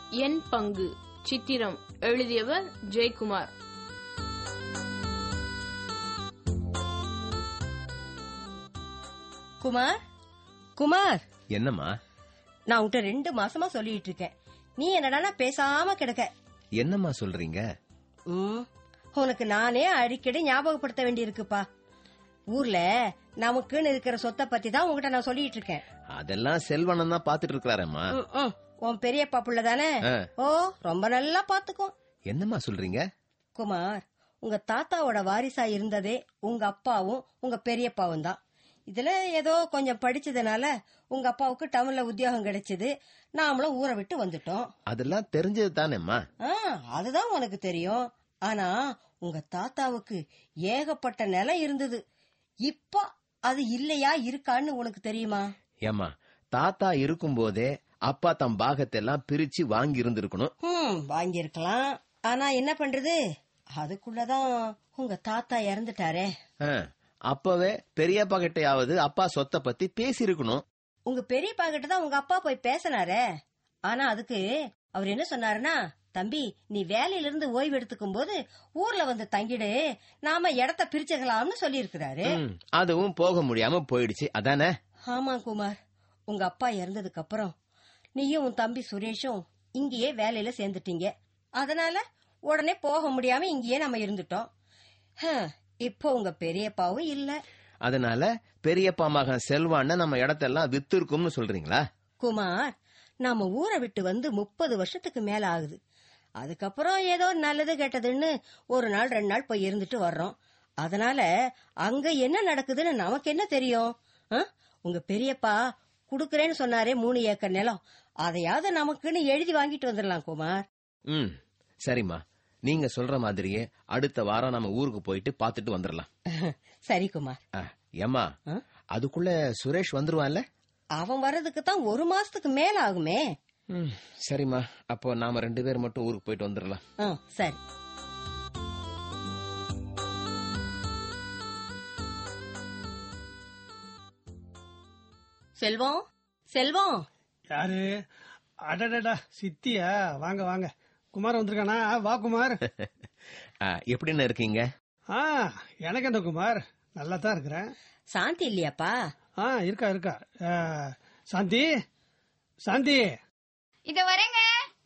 என் பங்கு சித்திரம் எழுதியவர் ஜெயக்குமார். குமார், குமார். என்னம்மா? நான் உன்கிட்ட 2 மாசமா சொல்லிட்டு இருக்கேன். நீ என்னடா பேசாம கிடக்க. என்னம்மா சொல்றீங்க? உனக்கு நானே அடிக்கடி ஞாபகப்படுத்த வேண்டி இருக்குப்பா. ஊர்ல நமக்குன்னு இருக்கிற சொத்தை பத்தி தான் உங்ககிட்ட நான் சொல்லிட்டு இருக்கேன். அதெல்லாம் செல்வனம் தான் பாத்துட்டு இருக்காரம்மா. உன் பெரியப்பா புள்ள தானே? ஓ, ரொம்ப நல்லா பாத்துக்கோ. என்னம்மா சொல்றீங்க? குமார், உங்க தாத்தாவோட வாரிசா இருந்ததே உங்க அப்பாவும் உங்க பெரியப்பாவும் தான். இதுல ஏதோ கொஞ்சம் படிச்சதுனால உங்க அப்பாவுக்கு டவுன்ல உத்தியோகம் கிடைச்சது. நாமளும் ஊரை விட்டு வந்துட்டோம். அதெல்லாம் தெரிஞ்சது தானேம்மா. அதுதான் உனக்கு தெரியும். ஆனா உங்க தாத்தாவுக்கு ஏகப்பட்ட நிலம் இருந்தது. இப்ப அது இல்லையா இருக்கான்னு உனக்கு தெரியுமா? ஏமா, தாத்தா இருக்கும் போதே அப்பா தம் பாகத்தை எல்லாம் பிரிச்சு வாங்கி இருந்திருக்கணும். வாங்கி இருக்கலாம். ஆனா என்ன பண்றது, அதுக்குள்ளதான் உங்க தாத்தா இறந்துட்டாரே. அப்பவே பெரியப்பா கிட்டையாவது அப்பா சொத்தை பத்தி பேசி இருக்கணும். உங்க பெரியப்பா கிட்ட தான் உங்க அப்பா போய் பேசினாரே. ஆனா அதுக்கு அவர் என்ன சொன்னாருன்னா, தம்பி, நீ வேலையில இருந்து ஓய்வு எடுத்துக்கும் போது ஊர்ல வந்து தங்கிடு, நாம இடத்த பிரிச்சுக்கலாம்னு சொல்லி இருக்கிறாரு. அதுவும் போக முடியாம போயிடுச்சு, அதானே? ஆமா குமார், உங்க அப்பா இறந்ததுக்கு அப்புறம் நீயும் உன் தம்பி சுரேஷும் இங்கேயே வேலையில சேர்ந்துட்டீங்க. அதனால உடனே போக முடியாம இங்கேயே நம்ம இருந்துட்டோம். இப்போ உங்க பெரியப்பாவும் இல்ல. அதனால பெரியப்பா மகன் செல்வான நம்ம இடத்தெல்லாம் வித்து இருக்கும்னு சொல்றீங்களா? குமார், நாம ஊரை விட்டு வந்து 30 வருஷத்துக்கு மேல ஆகுது. அதுக்கப்புறம் ஏதோ நல்லது கெட்டதுன்னு 1 நாள் 2 நாள் போய் இருந்துட்டு வர்றோம். அதனால அங்க என்ன நடக்குதுன்னு நமக்கு என்ன தெரியும்? உங்க பெரியப்பா குடுக்கறேன்னு சொன்னாரே 3 ஏக்கர் நிலம், அதையாவது நமக்குன்னு எழுதி வாங்கிட்டு வந்துடலாம் குமார். சரிம்மா, நீங்க சொல்ற மாதிரியே அடுத்த வாரம் நம்ம ஊருக்கு போயிட்டு பாத்துட்டு வந்துடலாம். சரி குமார். ஏம்மா, அதுக்குள்ள சுரேஷ் வந்துருவான்ல? அவன் வர்றதுக்கு தான் 1 மாசத்துக்கு மேல ஆகுமே. சரிம்மா, அப்போ நாம 2 பேர் மட்டும் ஊருக்கு போயிட்டு வந்துடலாம். சரி. செல்வம், செல்வம். யாரு? அடடா, சித்தியா? வாங்க வாங்க. குமார் வந்திருக்கானா? வா குமார். எப்படின்னு இருக்கீங்க? எனக்கு என்ன குமார், நல்லா தான் இருக்கிறேன். சாந்தி இல்லையாப்பா? இருக்கா இருக்கா. சாந்தி, சாந்தி. இத வரேங்க.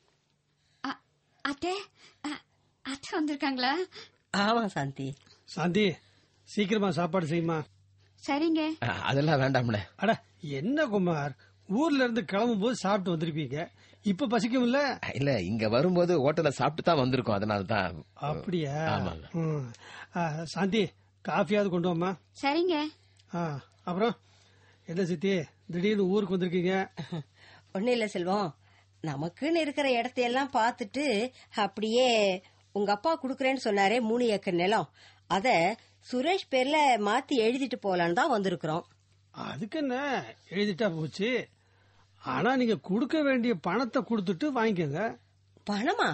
அத்தை, அத்தை வந்திருக்காங்களா? ஆமா சாந்தி. சாந்தி, சீக்கிரமா சாப்பாடு செய்யுமா. சரிங்க. அதெல்லாம் வேண்டாம்ல. அட என்ன குமார், ஊர்ல இருந்து கிளம்பும் போது சாப்பிட்டு வந்திருப்பீங்க, இப்ப பசிக்கும் இல்ல? இல்ல, இங்க வரும்போது ஹோட்டல்ல சாப்பிட்டு தான் வந்திருக்கோம், அதனாலதான். அப்படியா? சாந்தி, காஃபியாவது கொண்டு வாமா. சரிங்க. அப்புறம் என்ன சித்தி, திடீர்னு ஊருக்கு வந்திருக்கீங்க? ஒன்னும் இல்ல செல்வம், நமக்குன்னு இருக்கிற இடத்தையெல்லாம் பாத்துட்டு அப்படியே உங்க அப்பா குடுக்கறேன்னு சொன்னாரே 3 ஏக்கர் நிலம், அத சுரேஷ் பேர்ல மாத்தி எழுதிட்டு போலான்னு தான் வந்திருக்கிறோம். அதுக்கு என்ன, எழுதிட்டா போச்சு. ஆனா நீங்க குடுக்க வேண்டிய பணத்தை கொடுத்துட்டு வாங்கிக்கோங்க. பணமா?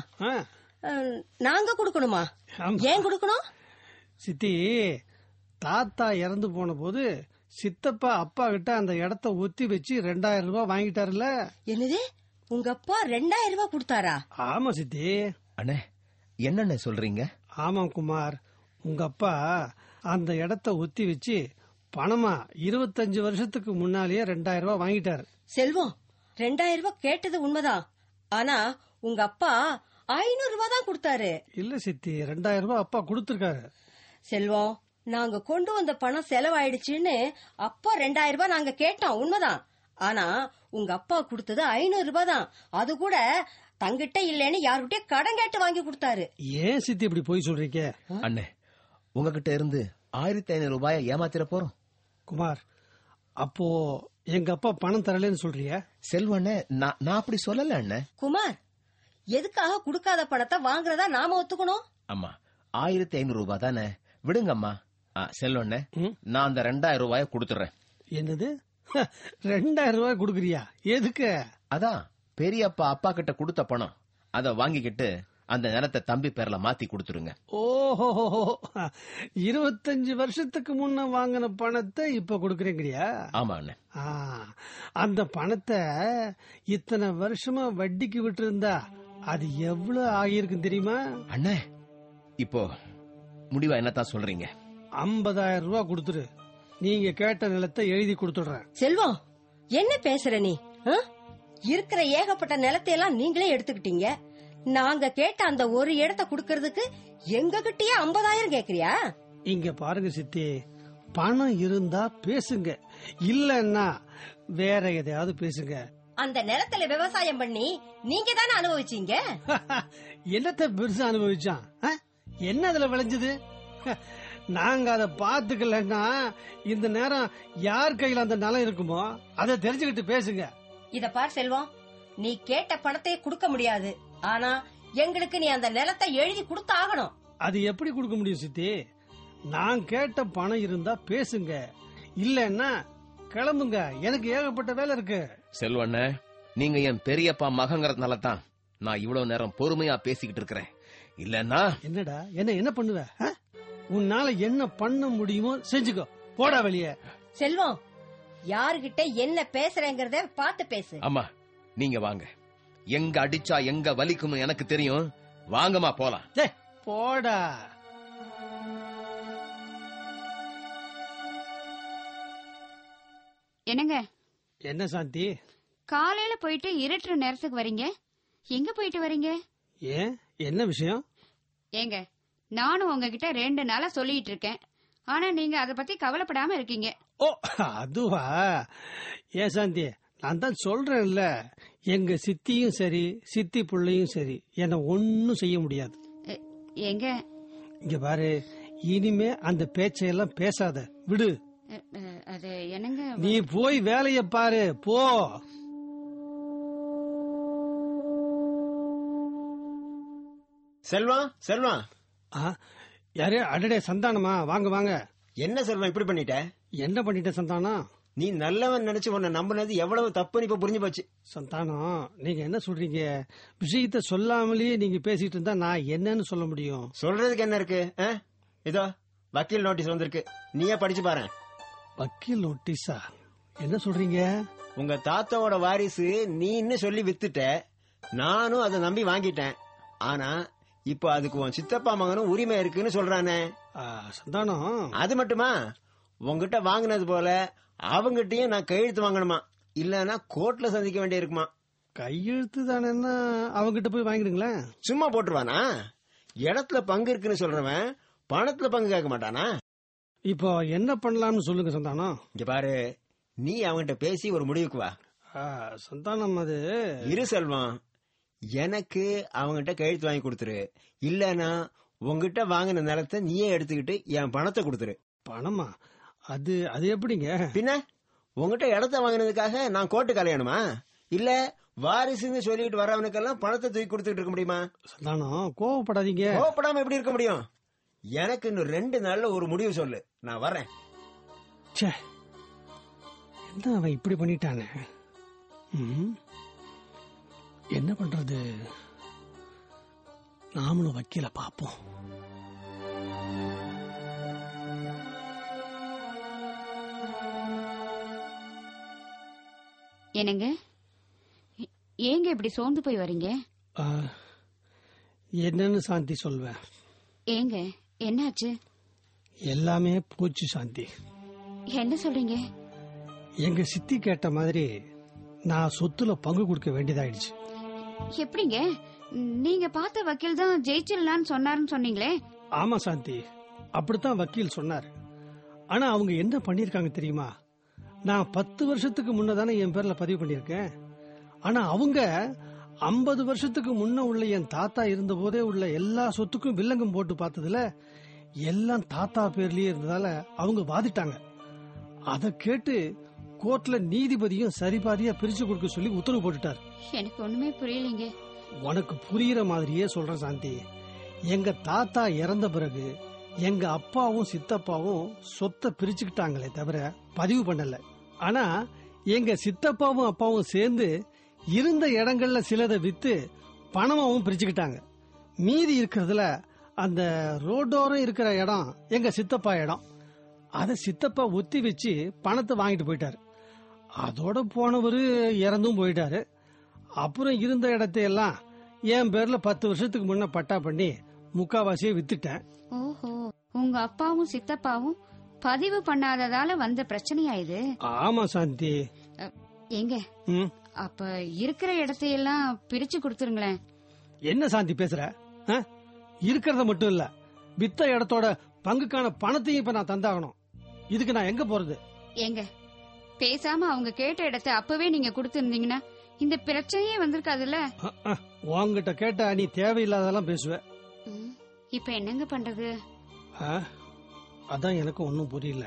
நாங்க குடுக்கணுமா? ஏன் குடுக்கணும்? சித்தி, தாத்தா இறந்து போன போது சித்தப்பா அப்பா கிட்ட அந்த இடத்த ஒத்தி வச்சு 2000 ரூபாய் வாங்கிட்டாருல. என்னது, உங்க அப்பா 2000 ரூபாய் கொடுத்தாரா? ஆமா சித்தி. அண்ணே, என்னண்ணே சொல்றீங்க? ஆமா குமார், உங்க அப்பா அந்த இடத்த ஒத்தி வச்சு பணமா 25 வருஷத்துக்கு முன்னாலேயே 2000 ரூபாய் வாங்கிட்டாரு. செல்வம், 2000 ரூபாய் கேட்டது உண்மைதான். ஆனா உங்க அப்பா 500 ரூபாய் தான் கொடுத்தாரு. இல்ல சித்தி, 2000 ரூபாய் அப்பா கொடுத்திருக்காரு. செல்வம், நாங்க கொண்டு வந்த பணம் செலவாயிடுச்சுன்னு அப்பா 2000 ரூபாய் நாங்க கேட்டோம், உண்மைதான். ஆனா உங்க அப்பா கொடுத்தது 500 ரூபாய் தான். அது கூட தங்கிட்ட இல்லன்னு யாருகிட்டே கடன் கேட்டு வாங்கி கொடுத்தாரு. ஏன் சித்தி இப்படி போய் சொல்றீங்க? அண்ணே, உங்ககிட்ட இருந்து 1500 ரூபாய ஏமாத்திர போறோம். குமார், அப்போ எங்க அப்பா பணம் தரலன்னு சொல்றிய? செல்வண்ணே, நான் அப்படி சொல்லல அண்ணே. குமார், எதுக்காக குடுக்காத பணத்தை வாங்குறதா நாம ஒத்துக்கணும்? அம்மா, 1500 ரூபாய் தானே, விடுங்கம்மா. செல்வண்ணே, நான் அந்த 2000 ரூபாய கொடுத்துறேன். என்னது, 2000 ரூபாய் கொடுக்கறியா? எதுக்கு? அதான் பெரியப்பா அப்பா கிட்ட கொடுத்த பணம், அத வாங்கிக்கிட்டு அந்த நிலத்தை தம்பி பேர்ல மாத்தி கொடுத்துருங்க. ஓஹோ, 25 வருஷத்துக்கு முன்ன வாங்கின பணத்தை இப்ப கொடுக்கறீங்கயா? ஆமா அண்ணே. அந்த பணத்தை இத்தனை வருஷமா வட்டிக்கு விட்டு இருந்தா அது எவ்வளவு ஆகியிருக்கும் தெரியுமா? அண்ணே, இப்போ முடிவா என்னத்தான் சொல்றீங்க? 50,000 ரூபாய் கொடுத்துரு, நீங்க கேட்ட நிலத்தை எழுதி கொடுத்துடுறேன். செல்வம், என்ன பேசுற நீ? இருக்கிற ஏகப்பட்ட நிலத்தை எல்லாம் நீங்களே எடுத்துக்கிட்டீங்க. நாங்க கேட்ட அந்த ஒரு இடத்தை குடுக்கறதுக்கு எங்க கிட்டயே 50,000 கேக்குறியா? இங்க பாருங்க சித்தி, பணம் இருந்தா பேசுங்க, இல்லன்னா வேற எதையாவது பேசுங்க. அந்த நிலத்துல விவசாயம் பண்ணி நீங்க தானே அனுபவிச்சீங்க. என்னத்தை பெருசா அனுபவிச்சான்? என்ன அதுல விளைஞ்சது? நாங்க அதை பாத்துக்கலன்னா இந்த நேரம் யார் கையில அந்த நிலம் இருக்குமோ அதை தெரிஞ்சுக்கிட்டு பேசுங்க. இத பார் செல்வம், நீ கேட்ட பணத்தை கொடுக்க முடியாது. ஆனா எங்களுக்கு நீ அந்த நிலத்தை எழுதி கொடுத்து ஆகணும். அது எப்படி கொடுக்க முடியும் சித்தி? நான் கேட்ட பணம் இருந்தா பேசுங்க, இல்லன்னா கிளம்புங்க, எனக்கு ஏகப்பட்ட வேலை இருக்கு. செல்வண்ண, நீங்க என் பெரியப்பா மகங்கிறதுனால தான் நான் இவ்வளவு நேரம் பொறுமையா பேசிக்கிட்டு இருக்கிறேன். இல்லன்னா என்னடா என்ன பண்ணுவ? உன்னால என்ன பண்ண முடியுமோ செஞ்சுக்கோ, போடா வெளியே. செல்வம், யாருகிட்ட என்ன பேசுறேங்கறத பார்த்து பேசு. அம்மா, நீங்க வாங்க. எங்க அடிச்சா எங்க வலிக்கும்னு எனக்கு தெரியும். வாங்கம்மா போலாம். போடா. என்னங்க? என்ன சாந்தி, காலையில போயிட்டு இருட்டுற நேரத்துக்கு வரீங்க? எங்க போயிட்டு வரீங்க? ஏன், என்ன விஷயம்? ஏங்க, நானும் உங்ககிட்ட 2 நாளா சொல்லிட்டு இருக்கேன், ஆனா நீங்க அத பத்தி கவலைப்படாம இருக்கீங்க. ஓ, அதுவா? ஏன் சாந்தி, நான் தான் சொல்றேன்ல, எங்க சித்தியும் சரி சித்தி பிள்ளையும் சரி என்ன ஒன்னும் செய்ய முடியாது. எங்க இங்க பாரு, இனிமே அந்த பேச்சையெல்லாம் பேசாத, விடு. அது என்னங்க? நீ போய் வேலைய பாரு, போ. செல்வம், செல்வம். யாரு? அடடே, சந்தானமா, வாங்க வாங்க. என்ன செல்வம் இப்படி பண்ணிட்ட? என்ன பண்ணிட்ட சந்தானம்? நீ நல்லவன் நினைச்சு உன்னை நம்பினது எவ்வளவு தப்புன்னு இப்ப புரிஞ்சு போச்சு. சந்தானம், நீங்க என்ன சொல்றீங்க? விஷயத்த சொல்லாமலேயே நீங்க பேசிட்டு இருந்தா நான் என்னன்னு சொல்ல முடியும்? சொல்றதுக்கு என்ன இருக்கு? இதோ வக்கீல் நோட்டீஸ் வந்திருக்கு, நீயே படிச்சு பாரு. வக்கீல் நோட்டீஸா? என்ன சொல்றீங்க? உங்க தாத்தாவோட வாரிசு நீன்னு சொல்லி வித்துட்ட, நானும் அதை நம்பி வாங்கிட்டேன். ஆனா இப்ப அதுக்கு உன் சித்தப்பா மகனும் உரிமை இருக்குன்னு சொல்றானே. சந்தானம், அது மட்டுமா, உங்ககிட்ட வாங்கினது போல அவங்கிட்டயும் நான் கையெழுத்து வாங்கணுமா, இல்லன்னா கோர்ட்ல சந்திக்க வேண்டிய இருக்குமா. கையெழுத்து தானேன்னா அவங்கிட்ட போய் வாங்கிடுங்களேன். சும்மா போட்டுருவானா? இடத்துல பங்கு இருக்குன்னு சொல்றவன் பணத்துல பங்கு கேட்க மாட்டானா? இப்போ என்ன பண்ணலாம்னு சொல்லுங்க சந்தானம். இங்க பாரு, நீ அவங்கிட்ட பேசி ஒரு முடிவுக்கு வா. சந்தானம், அது இரு செல்வம், எனக்கு அவங்கிட்ட கையெழுத்து வாங்கி கொடுத்துரு, இல்லன்னா உங்ககிட்ட வாங்கின நிலத்தை நீயே எடுத்துக்கிட்டு என் பணத்தை கொடுத்துரு. பணமா? அது அது எப்படிங்க? பின்ன உங்ககிட்ட இடத்த வாங்கினதுக்காக நான் கோர்ட்டு கலையணுமா? இல்ல வாரிசுன்னு சொல்லிட்டு வரவனுக்கெல்லாம் பணத்தை தூக்கி கொடுத்துட்டு இருக்க முடியுமா? சந்தானம், கோவப்படாதீங்க. கோவப்படாம எப்படி இருக்க முடியும்? எனக்கு இன்னும் 2 நாள்ல ஒரு முடிவு சொல்லு, நான் வரேன். என்ன அவன் இப்படி பண்ணிட்டானே? என்ன பண்றது? நாமளும் வக்கீல பாப்போம். என்னங்க, ஏங்க இப்படி சோர்ந்து போய் வரீங்க? என்னன்னு சாந்தி சொல்வேன்? ஏங்க, என்னாச்சு? எல்லாமே போச்சு சாந்தி. என்ன சொல்றீங்க? எங்க சித்தி கேட்ட மாதிரி நான் சொத்துல பங்கு கொடுக்க வேண்டியதாயிடுச்சு. எப்படிங்க? நீங்க பார்த்த வக்கீல் தான் ஜெயிச்சிடலான்னு சொன்னாருன்னு சொன்னீங்களே. ஆமா சாந்தி, அப்படித்தான் வக்கீல் சொன்னார். ஆனா அவங்க என்ன பண்ணிருக்காங்க தெரியுமா? நான் 10 வருஷத்துக்கு முன்னதானே என் பேர்ல பதிவு பண்ணிருக்கேன். ஆனா அவங்க 50 வருஷத்துக்கு முன்ன உள்ள என் தாத்தா இருந்த போதே உள்ள எல்லா சொத்துக்கும் வில்லங்கம் போட்டு பார்த்ததுல எல்லாம் தாத்தா பேர்லயே இருந்ததால அவங்க வாதிட்டாங்க. அத கேட்டு கோர்ட்ல நீதிபதியும் சரிபாதியா பிரிச்சு கொடுக்க சொல்லி உத்தரவு போட்டுட்டார். எனக்கு ஒண்ணுமே புரியலீங்க. உனக்கு புரியுற மாதிரியே சொல்றேன் சாந்தி. எங்க தாத்தா இறந்த பிறகு எங்க அப்பாவும் சித்தப்பாவும் சொத்தை பிரிச்சுக்கிட்டாங்களே தவிர பதிவு பண்ணல. ஆனா எங்க சித்தப்பாவும் அப்பாவும் சேர்ந்து இருந்த இடங்கள்ல சிலதை வித்து பணமாவும் பிரிச்சுக்கிட்டாங்க. மீதி இருக்கிறதுல அந்த ரோடோரம் இருக்கிற இடம் எங்க சித்தப்பா இடம். அத சித்தப்பா ஒத்தி வச்சு பணத்தை வாங்கிட்டு போயிட்டாரு. அதோட போனவரு இறந்தும் போயிட்டாரு. அப்புறம் இருந்த இடத்தையெல்லாம் என் பேர்ல 10 வருஷத்துக்கு முன்ன பட்டா பண்ணி முக்காவாசியை வித்துட்டேன். ஓஹோ, உங்க அப்பாவும் சித்தப்பாவும் பதிவு பண்ணாததால வந்த பிரச்சனையா இது? ஆமா சாந்தி. எங்க அப்ப இருக்கிற இடத்தையெல்லாம் பிரிச்சு கொடுத்துருங்களேன். என்ன சாந்தி பேசுற? இருக்கிறத மட்டும் இல்ல, வித்த இடத்தோட பங்குக்கான பணத்தையும் இப்ப நான் தந்தாகணும். இதுக்கு நான் எங்க போறது? எங்க பேசாம அவங்க கேட்ட இடத்தை அப்பவே நீங்க கொடுத்திருந்தீங்கன்னா இந்த பிரச்சனையே வந்திருக்காதுல்ல. உங்ககிட்ட கேட்டா நீ தேவையில்லாதெல்லாம் பேசுவ. இப்ப என்னங்க பண்றது? அதான் எனக்கு ஒன்னும் புரியல.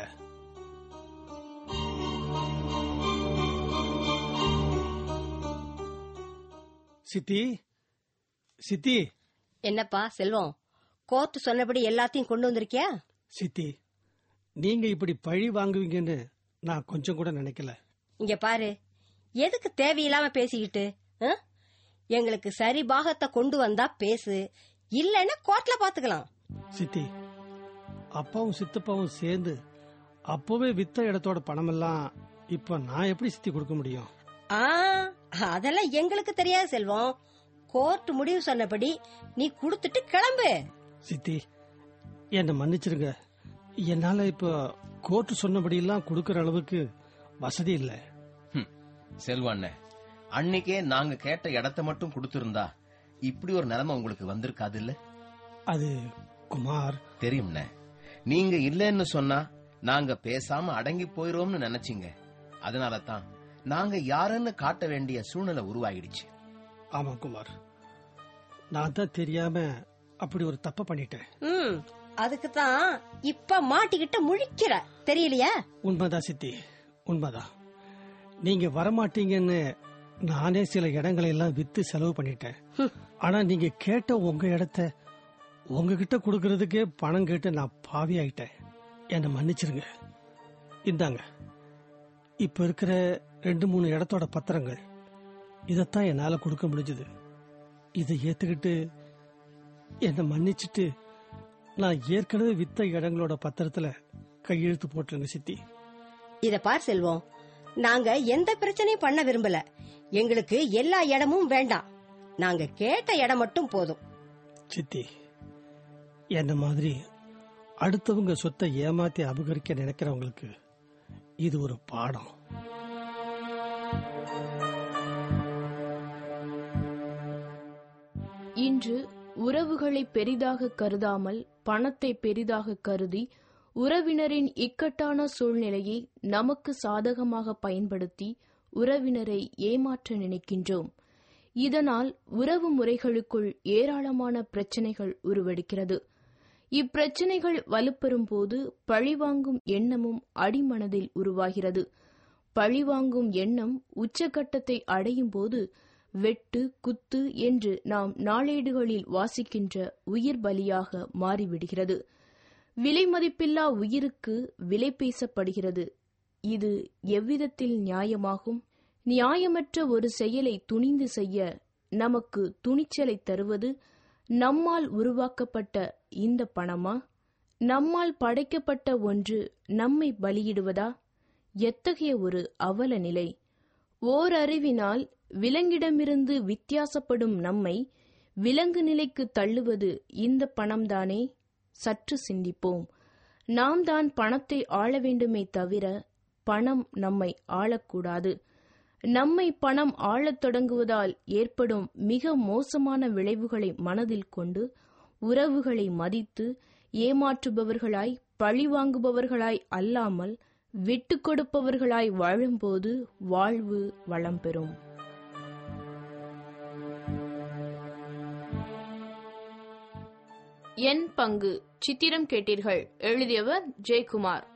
சித்தி, சித்தி. என்னப்பா செல்வம், கோர்ட் சொன்னபடி எல்லாத்தையும் கொண்டு வந்திருக்கியா? சித்தி, நீங்க இப்படி பழி வாங்குவீங்கன்னு நான் கொஞ்சம் கூட நினைக்கல. இங்க பாரு, எதுக்கு தேவையில்லாம பேசிக்கிட்டு? எங்களுக்கு சரி பாகத்தை கொண்டு வந்தா பேசு, இல்லன்னா கோர்ட்ல பாத்துக்கலாம். சித்தி, அப்பாவும் சித்தப்பாவும் சேர்ந்து அப்பவே வித்த இடத்தோட பணம் எல்லாம் இப்ப நான் எப்படி சித்தி கொடுக்க முடியும்? அதெல்லாம் எங்களுக்கு தெரியாது செல்வம். கோர்ட் முடிவு சொன்னபடி நீ குடுத்துட்டு கிளம்பு. சித்தி, என்ன மன்னிச்சிருங்க. என்னால இப்ப கோர்ட் சொன்னபடி எல்லாம் கொடுக்கற அளவுக்கு வசதி இல்ல. செல்வாண்ண, அன்னைக்கே நாங்க கேட்ட இடத்த மட்டும் கொடுத்திருந்தா இப்படி ஒரு நிலைமை உங்களுக்கு வந்திருக்காது இல்ல? அது குமார். தெரியும்ண்ண, நீங்க இல்லன்னு சொன்னா நாங்க பேசாம அடங்கி போயிரோம்னு நினைச்சீங்க. அதனாலதான் நாங்க யாருன்னு காட்ட வேண்டிய சூழ்நிலை உருவாயிடுச்சு. ஆமா குமார், நான் தான் தெரியாம அப்படி ஒரு தப்ப பண்ணிட்டேன். அதுக்குதான் இப்ப மாட்டிக்கிட்ட முழிக்கிற, தெரியலையா? உண்மைதான் சித்தி, உண்மைதான். நீங்க வரமாட்டீங்கன்னு நானே சில இடங்களை எல்லாம் வித்து செலவு பண்ணிட்டேன். ஆனா நீங்க கேட்ட உங்க இடத்த உங்ககிட்ட கொடுக்கறதுக்கே பணம் கேட்டு நான் பாவி ஆயிட்டேன். என்ன மன்னிச்சிருங்க. இந்தாங்க, இப்ப இருக்கிற 2-3 இடத்தோட பத்திரங்கள். இதத்தான் என்னால கொடுக்க முடிஞ்சது. இதை ஏத்துக்கிட்டு என்ன மன்னிச்சுட்டு நான் ஏற்கனவே வித்த இடங்களோட பத்திரத்துல கையெழுத்து போட்டுருங்க சித்தி. இத பார் செல்வம், நாங்க எந்த பிரச்சனையும் பண்ண விரும்பல. எங்களுக்கு எல்லா இடமும் வேண்டாம், நாங்க கேட்ட இடம் மட்டும் போதும். சித்தி, என்ன மாதிரி அடுத்தவங்க சொத்தை ஏமாத்தி அபகரிக்க நினைக்கிறவங்களுக்கு இது ஒரு பாடம். இன்று உறவுகளை பெரிதாக கருதாமல் பணத்தை பெரிதாக கருதி உறவினரின் இக்கட்டான சூழ்நிலையை நமக்கு சாதகமாக பயன்படுத்தி உறவினரை ஏமாற்ற நினைக்கின்றோம். இதனால் உறவு முறைகளுக்குள் ஏராளமான பிரச்சனைகள் உருவெடுக்கிறது. இப்பிரச்சனைகள் வலுப்பெறும் போது பழிவாங்கும் எண்ணமும் அடிமனதில் உருவாகிறது. பழிவாங்கும் எண்ணம் உச்சகட்டத்தை அடையும் போது வெட்டு குத்து என்று நாம் நாளேடுகளில் வாசிக்கின்ற உயிர் பலியாக மாறிவிடுகிறது. விலை மதிப்பில்லா உயிருக்கு விலை பேசப்படுகிறது. இது எவ்விதத்தில் நியாயமாகும்? நியாயமற்ற ஒரு செயலை துணிந்து செய்ய நமக்கு துணிச்சலை தருவது நம்மால் உருவாக்கப்பட்ட இந்த பணமா? நம்மால் படைக்கப்பட்ட ஒன்று நம்மை பலியிடுவதா? எத்தகைய ஒரு அவல நிலை! ஓரறிவினால் விலங்கிடமிருந்து வித்தியாசப்படும் நம்மை விலங்கு நிலைக்கு தள்ளுவது இந்த பணம்தானே? சற்று சிந்திப்போம். நாம் தான் பணத்தை ஆள வேண்டுமே தவிர பணம் நம்மை ஆளக்கூடாது. நம்மை பணம் ஆளத் தொடங்குவதால் ஏற்படும் மிக மோசமான விளைவுகளை மனதில் கொண்டு உறவுகளை மதித்து ஏமாற்றுபவர்களாய் பழிவாங்குபவர்களாய் அல்லாமல் விட்டு கொடுப்பவர்களாய் வாழும்போது வாழ்வு வளம் பெறும். என் பங்கு சித்திரம் கேட்டீர்கள். எழுதியவர் ஜெயக்குமார்.